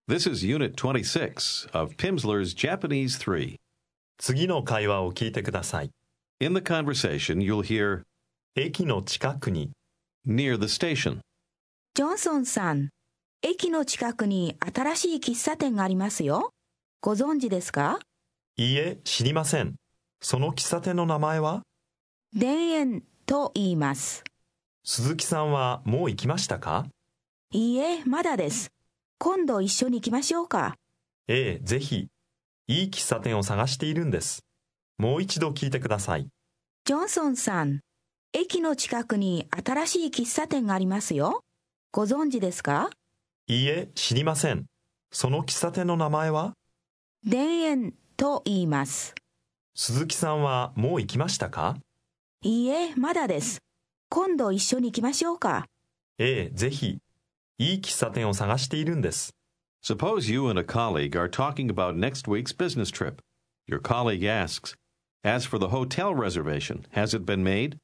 This is Unit 26 of Pimsleur's Japanese 3. 次の会話を聞いてください。 In the conversation, you'll hear 駅の近くに near the station. ジョンソンさん、駅の近くに新しい喫茶店がありますよ。ご存知ですか？ いいえ、知りません。その喫茶店の名前は？ 田園と言います。 鈴木さんはもう行きましたか？ いいえ、まだです。今度一緒に行きましょうか。 ええ、ぜひ。いい喫茶店を探しているんです。もう一度聞いてください。 ジョンソンさん、駅の近くに新しい喫茶店がありますよ。ご存知ですか？ いいえ、知りません。その喫茶店の名前は？ 田園と言います。 鈴木さんはもう行きましたか？ いいえ、まだです。今度一緒に行きましょうか。 ええ、ぜひ。いい喫茶店を探しているんです。 Suppose you and a colleague are talking about next week's business trip. Your colleague asks, As for the hotel reservation, has it been made?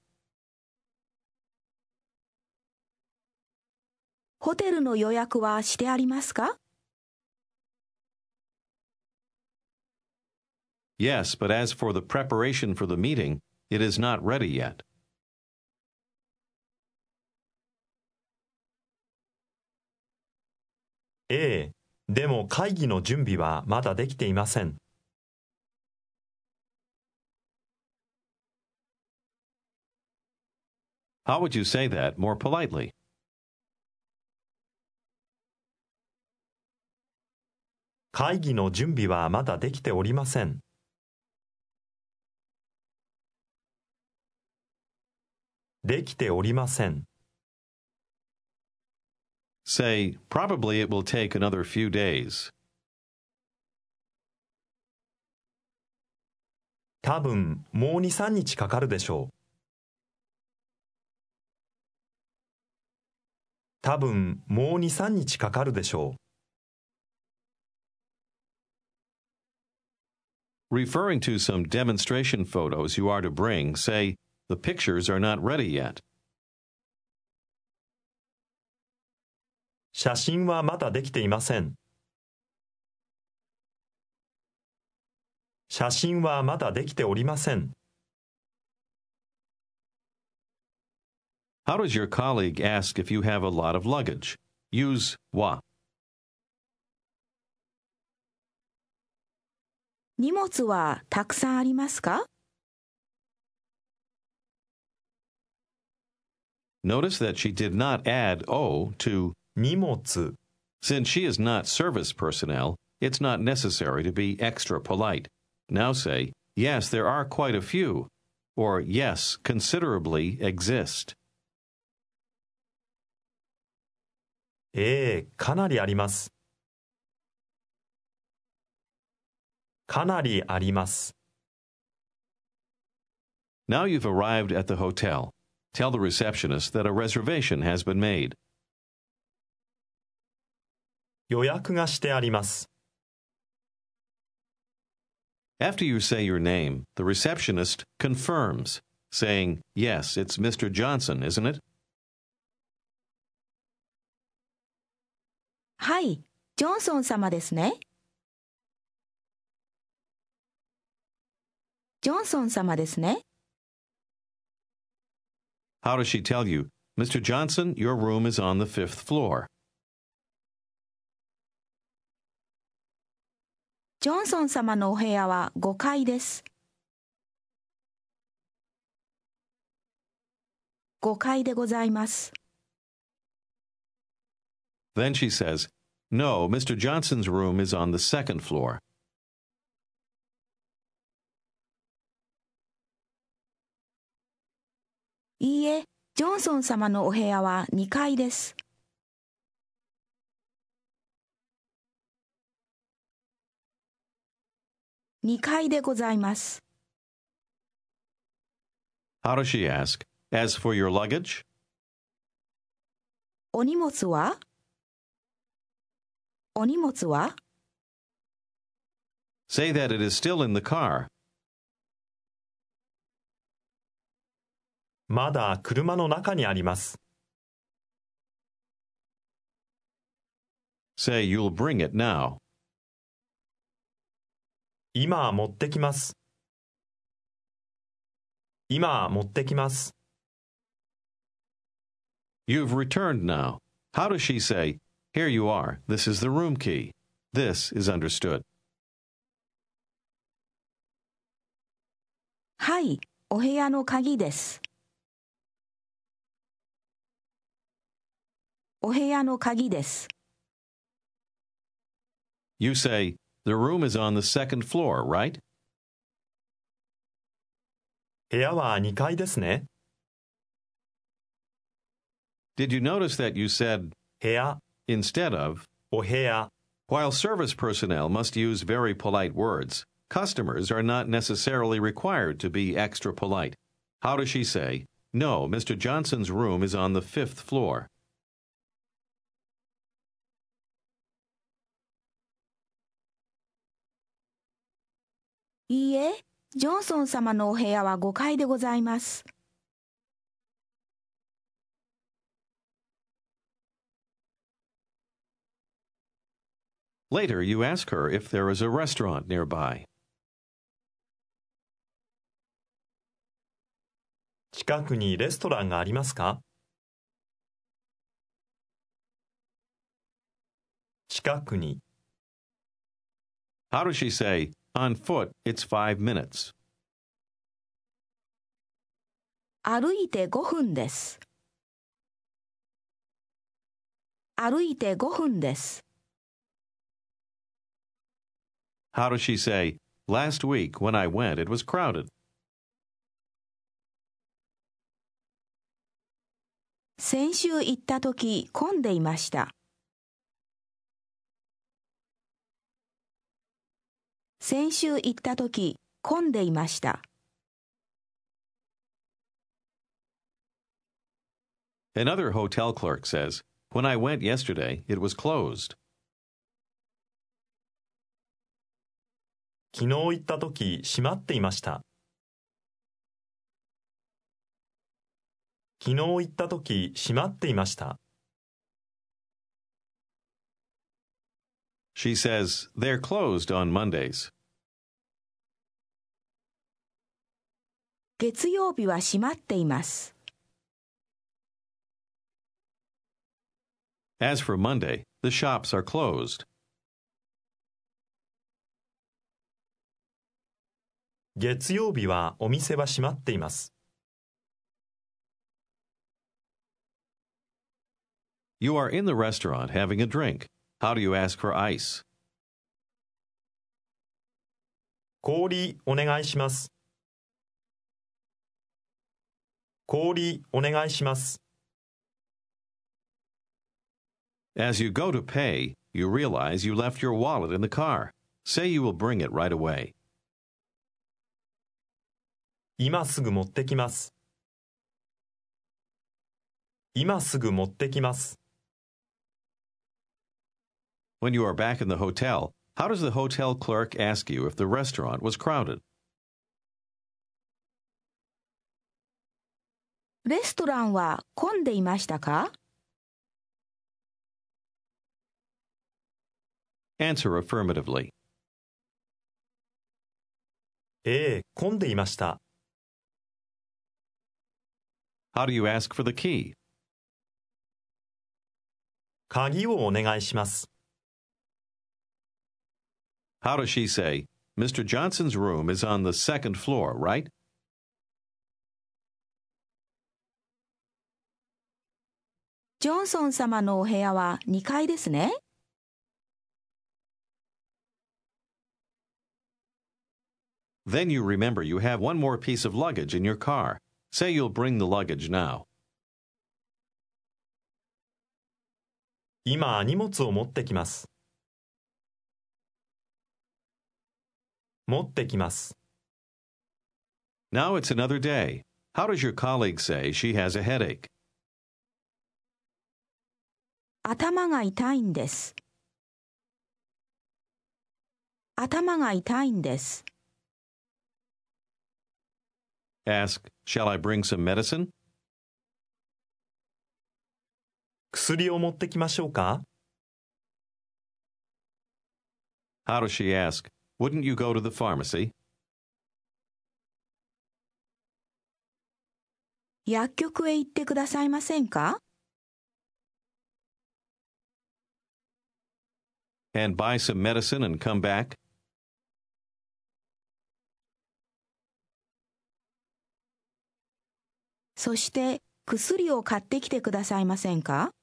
ホテルの予約はしてありますか？ Yes, but as for the preparation for the meeting, it is not ready yet. ええ、でも会議の準備はまだできていません。 How would you say that more politely? 会議の準備はまだできておりません。できておりません。 Say, probably it will take another few days. 多分もう2、3日かかるでしょう。多分もう2、3日かかるでしょう。 Referring to some demonstration photos you are to bring, say, the pictures are not ready yet. 写真はまだできていません。写真はまだできておりません。 How does your colleague ask if you have a lot of luggage? Use wa. 荷物はたくさんありますか？ Notice that she did not add o to 荷物、 since she is not service personnel, it's not necessary to be extra polite. Now say, yes, there are quite a few, or yes, considerably exist. ええ、かなりあります。かなりあります。 Now you've arrived at the hotel. Tell the receptionist that a reservation has been made. 予約がしてあります。 After you say your name, the receptionist confirms, saying, yes, it's Mr. Johnson, isn't it? はい、ジョンソン様ですね。ジョンソン様ですね。 How does she tell you, Mr. Johnson, your room is on the 5th floor? ジョンソン様のお部屋は5階です。5階でございます。 Then she says, no, Mr. Johnson's room is on the 2nd floor. いいえ、ジョンソン様のお部屋は2階です。2階でございます。 How does she ask? As for your luggage? お荷物は？お荷物は？ Say that it is still in the car. まだ車の中にあります。 Say you'll bring it now. 今持ってきます。今持ってきます。 You've returned now. How does she say, Here you are, this is the room key? This is understood. はい、お部屋の鍵です。お部屋の鍵です。 You say, The room is on the second floor, right? 部屋は2階ですね。 Did you notice that you said 部屋、 instead of? お部屋。 While service personnel must use very polite words, customers are not necessarily required to be extra polite. How does she say, No, Mr. Johnson's room is on the fifth floor? いいえ、ジョンソン様のお部屋は5階でございます。 Later, you ask her if there is a restaurant nearby. 近くにレストランがありますか？近くに。 How does she say, On foot, it's 5 minutes? 歩いて5分です。歩いて5分です。 How does she say, Last week, when I went, it was crowded? 先週行ったとき混んでいました。先週行ったとき混んでいました。 Another hotel clerk says, When I went yesterday, it was closed. 昨日行ったとき閉まっていました。昨日行ったとき閉まっていました。 She says, They're closed on Mondays. 月曜日は閉まっています。 As for Monday, the shops are closed. 月曜日はお店は閉まっています。 You are in the restaurant having a drink. How do you ask for ice? 氷お願いします。氷お願いします。 As you go to pay, you realize you left your wallet in the car. Say you will bring it right away. 今すぐ持ってきます。今すぐ持ってきます。 When you are back in the hotel, how does the hotel clerk ask you if the restaurant was crowded? レストランは混んでいましたか？ Answer affirmatively. ええ、混んでいました。 How do you ask for the key? 鍵をお願いします。 How does she say, Mr. Johnson's room is on the second floor, right? ジョンソン様のお部屋は2階ですね。 Then you remember you have one more piece of luggage in your car. Say you'll bring the luggage now. 今、荷物を持ってきます。持ってきます。 Now it's another day. How does your colleague say she has a headache? 頭が痛いんです。頭が痛いんです。 Ask, Shall I bring some medicine? 薬を持ってきましょうか？ How does she ask, wouldn't you go to the pharmacy? 薬局へ行ってくださいませんか？ And buy some medicine and come back? そして薬を買ってきてくださいませんか？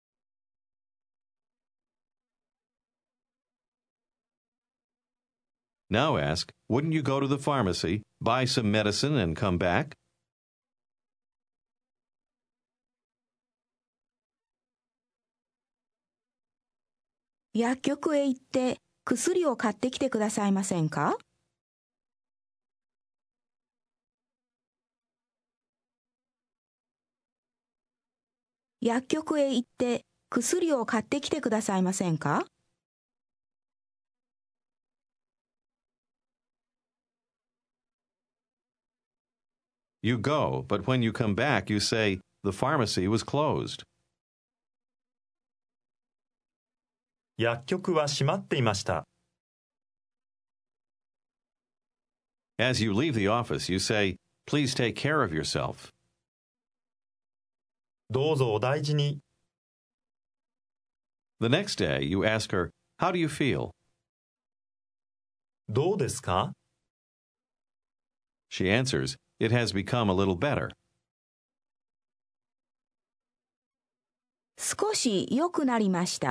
Now ask, wouldn't you go to the pharmacy, buy some medicine and come back? 薬局へ行って薬を買ってきてくださいませんか？薬局へ行って薬を買ってきてくださいませんか？ You go, but when you come back, you say, the pharmacy was closed. 薬局は閉まっていました。 As you leave the office, you say, please take care of yourself. どうぞお大事に。 The next day, you ask her, how do you feel? どうですか？ She answers, it has become a little better. 少し良くなりました。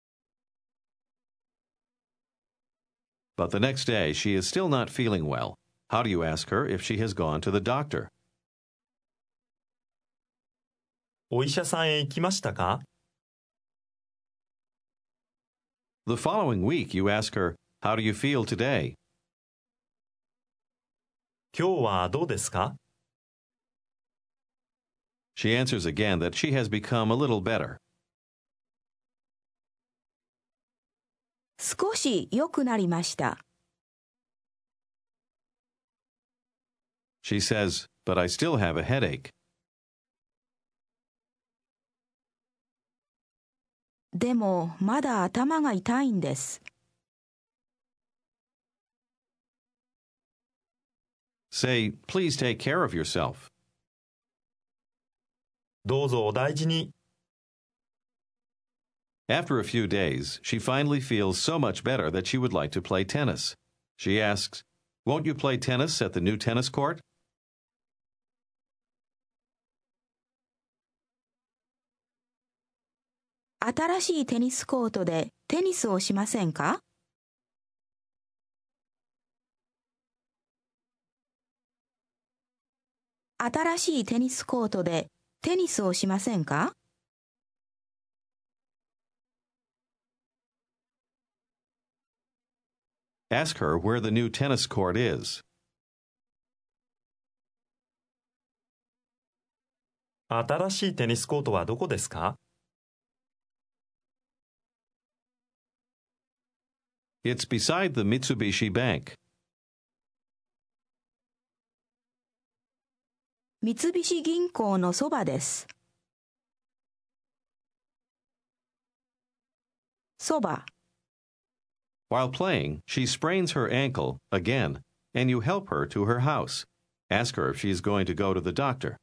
But the next day, she is still not feeling well. How do you ask her if she has gone to the doctor? お医者さんへ行きましたか？ The following week, you ask her, how do you feel today? 今日はどうですか？ She answers again that she has become a little better. 少し良くなりました。 She says, but I still have a headache. でもまだ頭が痛いんです。 Say, please take care of yourself. どうぞお大事に。 After a few days, she finally feels so much better that she would like to play tennis. She asks, won't you play tennis at the new tennis court? 新しいテニスコートでテニスをしませんか？新しいテニスコートでテニスをしませんか？ Ask her where the new tennis court is. 新しいテニスコートはどこですか？ It's beside the Mitsubishi Bank. 三菱銀行のそばです。そば。 While playing, she sprains her ankle again, and you help her to her house. Ask her if she is going to go to the doctor.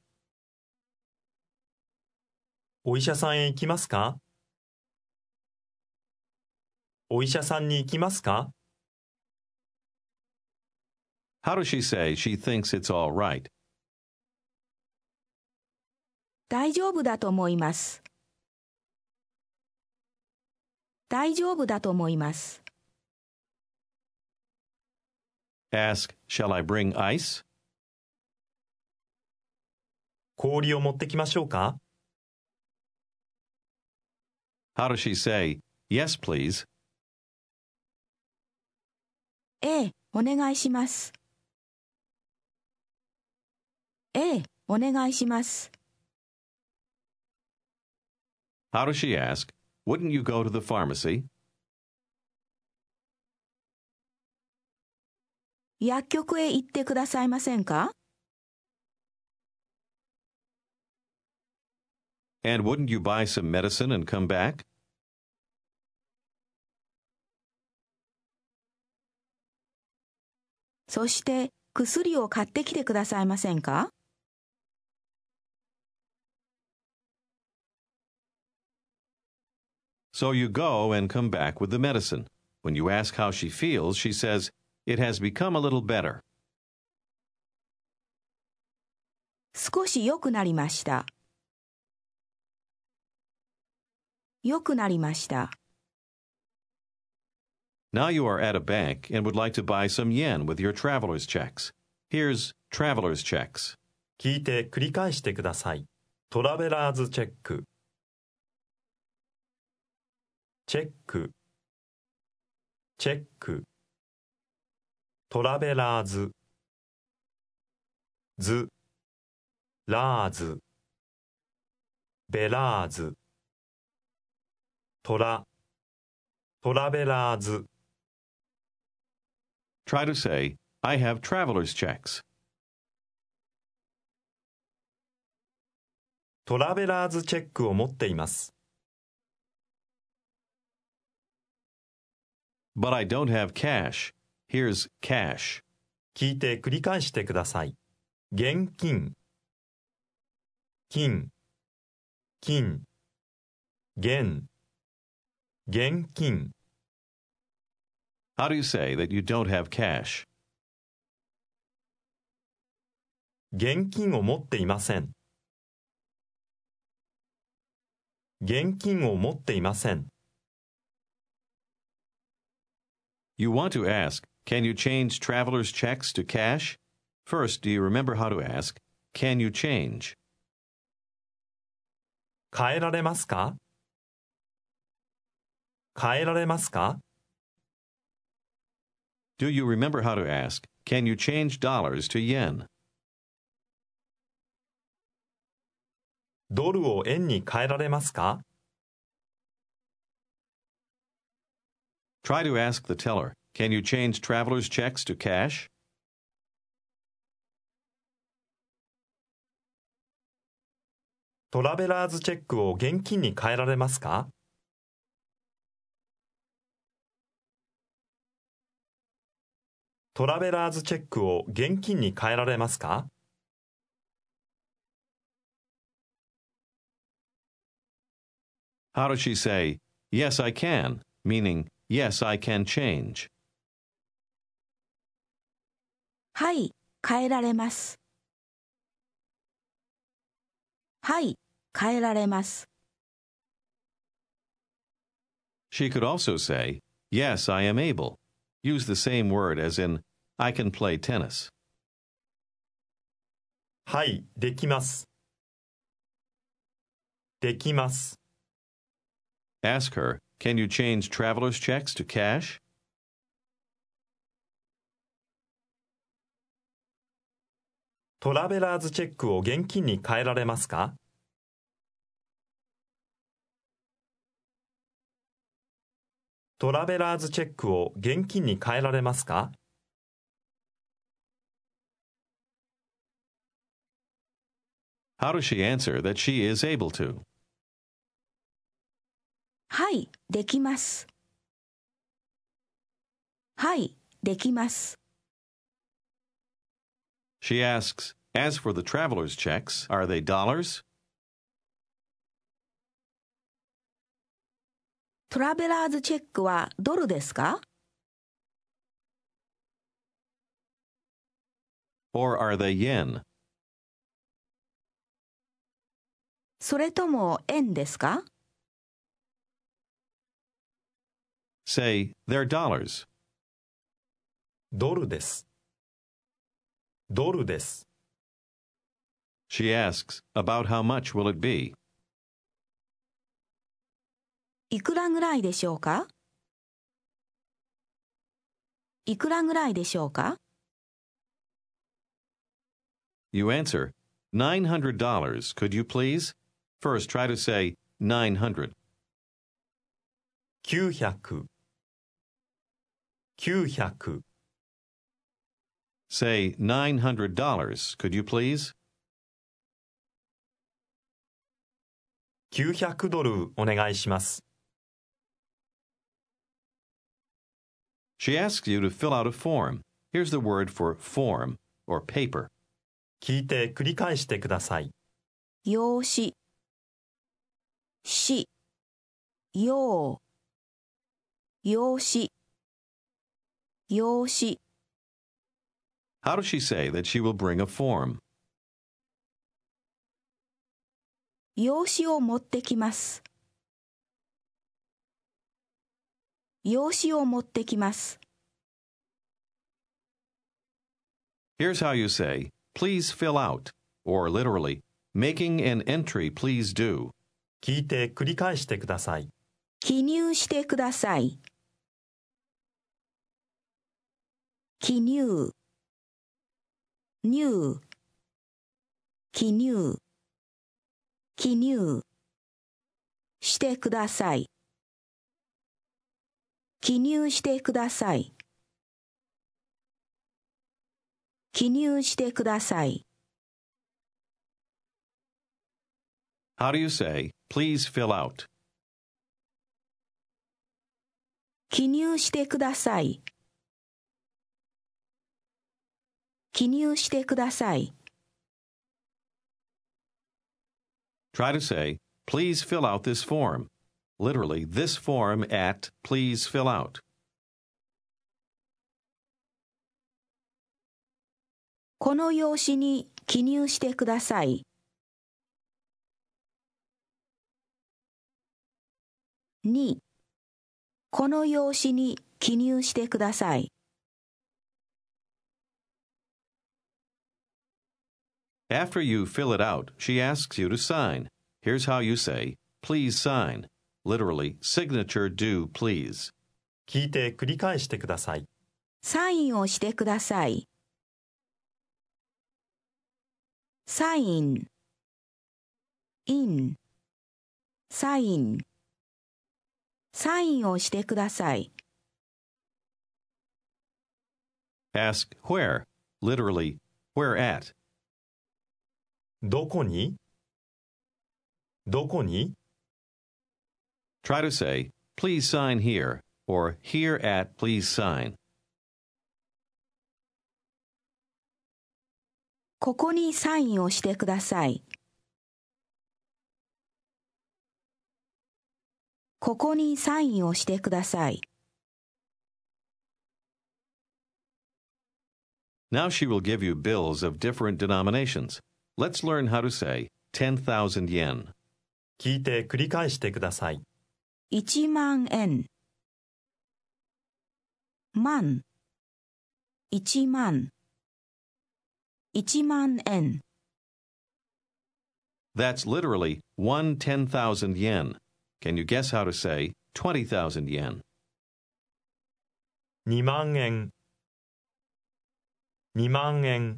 お医者さんへ行きますか？お医者さんに行きますか？ How does she say she thinks it's all right? 大丈夫だと思います。大丈夫だと思います。 Ask, shall I bring ice? 氷を持ってきましょうか？ How does she say, yes, please? ええ、お願いします。ええ、お願いします。 How does she ask, wouldn't you go to the pharmacy? 薬局へ行ってくださいませんか？ And wouldn't you buy some medicine and come back? そして薬を買ってきてくださいませんか？ So you go and come back with the medicine. When you ask how she feels, she says, "It has become a little better." 少し良くなりました。良くなりました。 Now you are at a bank and would like to buy some yen with your traveler's checks. Here's traveler's checks. 聞いて繰り返してください。トラベラーズチェック。チェック。チェック。トラベラーズ。ズ。ラーズ。ベラーズ。トラ。トラベラーズ。 Try to say, "I have traveler's checks." トラベラーズチェックを持っています。 But I don't have cash. Here's cash. 聞いて繰り返してください。現金。金。金。現。現金。 How do you say that you don't have cash? 現金を持っていません。現金を持っていません。 You want to ask, "Can you change traveler's checks to cash?" First, do you remember how to ask, "Can you change?" 変えられますか？変えられますか？ Do you remember how to ask, "Can you change dollars to yen?" ドルを円に変えられますか？ Try to ask the teller, "Can you change traveler's checks to cash?" トラベラーズチェックを現金に変えられますか？トラベラーズチェックを現金に変えられますか？ How does she say, "Yes, I can," meaning, "Yes, I can change"? はい、変えられます。はい、変えられます。 She could also say, "Yes, I am able." Use the same word as in, "I can play tennis." はい、できます。できます。 Ask her, "Can you change traveler's checks to cash?" トラベラーズチェックを現金に変えられますか？トラベラーズチェックを現金に変えられますか？ How does she answer that she is able to? はい、できます。はい、できます。 She asks, "As for the traveler's checks, are they dollars?" トラベラーズチェックはドルですか？ Or are they yen? それとも円ですか？ Say, "They're dollars." ドルです。ドルです。 She asks, "About how much will it be?" いくらぐらいでしょうか？いくらぐらいでしょうか？ You answer, $900. Could you please? First, try to say 900. 900。900。 Say $900. Could you please? 900ドルお願いします。 She asks you to fill out a form. Here's the word for form or paper. 聞いて繰り返してください。 用紙、し、用、用紙、用紙。 How does she say that she will bring a form? 用紙を持ってきます。用紙を持ってきます。 Here's how you say, please fill out, or literally, making an entry please do. 聞いて繰り返してください。 記入してください。記入、入、記入、記入、してください。記入してください。記入してください。 How do you say, please fill out? 記入してください。記入してください。 Try to say, please fill out this form. Literally, this form at please fill out. この用紙に記入してください。2、この用紙に記入してください。 After you fill it out, she asks you to sign. Here's how you say, please sign. Literally, signature due, please. 聞いて繰り返してください。 サインをしてください。サイン、イン、サイン。サインをしてください。 Ask where. Literally, where at. どこに？どこに？ Try to say, please sign here, or here at please sign. ここにサインをしてください。ここにサインをしてください。 Now she will give you bills of different denominations. Let's learn how to say 10,000 yen. 聞いて繰り返してください。 1万円。万。1万。1万円。 That's literally 10,000 yen. Can you guess how to say 20,000 yen? 2万円。2万円。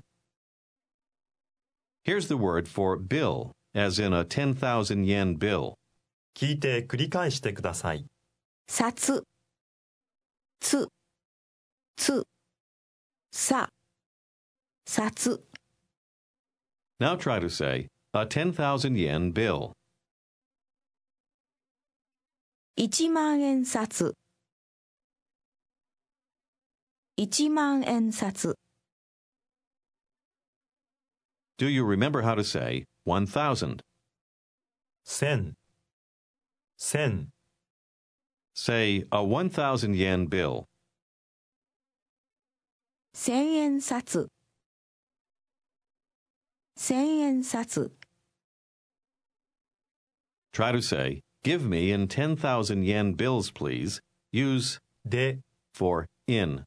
Here's the word for bill, as in a 10,000 yen bill. 聞いて繰り返してください。 札。つ。つ。さ。札。 Now try to say a 10,000 yen bill. 1万円札。1万円札。 Do you remember how to say 1,000? 千。千。 Say a 1,000 yen bill. 千円札。千円札。 Try to say, give me in 10,000 yen bills, please. Use で、 for in.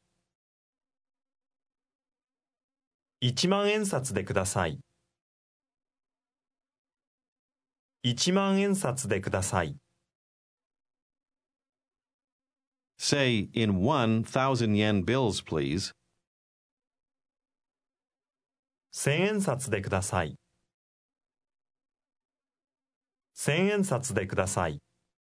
1万円札でください。1万円札でください。 Say in 1,000 yen bills, please. 千円札でください。千円札でください。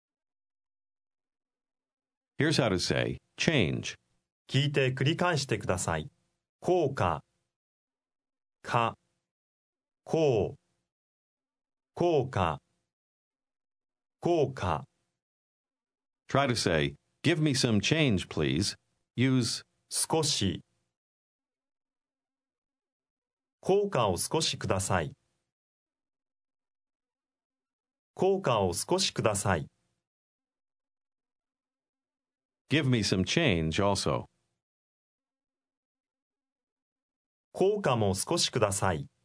Here's how to say change. 聞いて繰り返してください。効果。か。こう。効果。効果。 Try to say, give me some change, please. Use 少し。 効果を少しください。効果を少しください。 Give me some change also. 効果も少しください。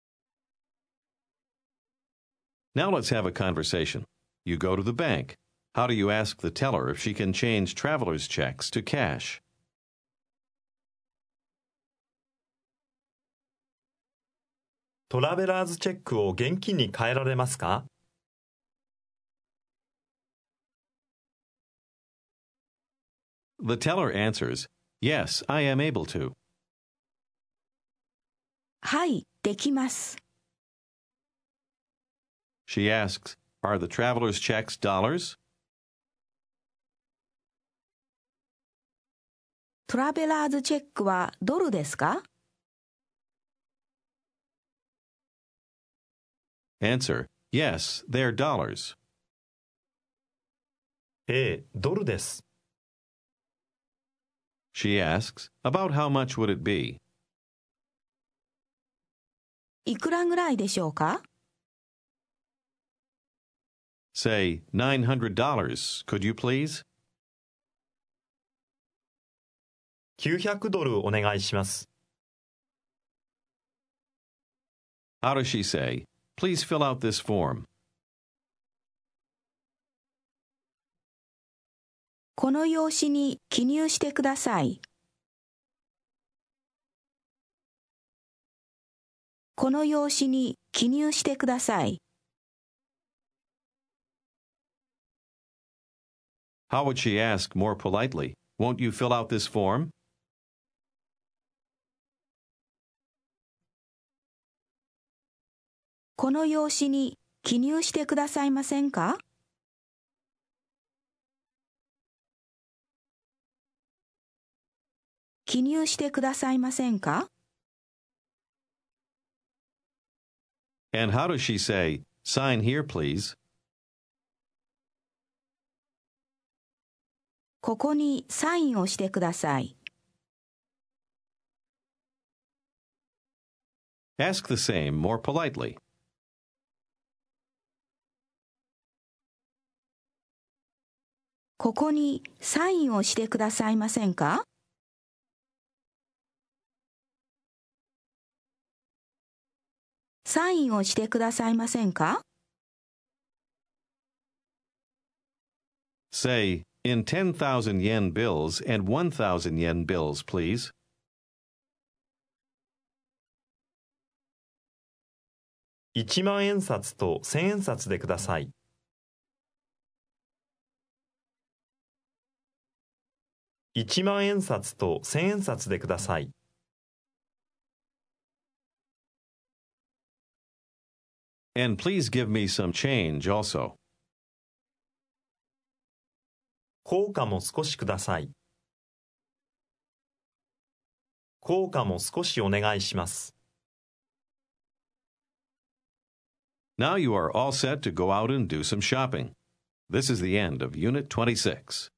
Now let's have a conversation. You go to the bank. How do you ask the teller if she can change traveler's checks to cash? トラベラーズチェックを現金に変えられますか？ The teller answers, Yes, I am able to. はい、できます。 She asks, Are the traveler's checks dollars? トラベラーズチェックはドルですか？ Answer, Yes, they're dollars. ええ、ドルです。 She asks, About how much would it be? いくらぐらいでしょうか？ Say, $900. Could you please? 900ドルお願いします。 How does she say, Please fill out this form? この用紙に記入してください。この用紙に記入してください。 How would she ask more politely, Won't you fill out this form? この用紙に記入してくださいませんか？記入してくださいませんか？ And how does she say, Sign here, please? ここにサインをしてください。 Ask the same more politely. ここにサインをしてくださいませんか？サインをしてくださいませんか？ Say, In 10,000 yen bills and 1,000 yen bills, please. 1万円札と1000円札でください。1万円札と1000円札でください。 And please give me some change also. 効果も少しください。効果も少しお願いします。 Now you are all set to go out and do some shopping. This is the end of Unit 26.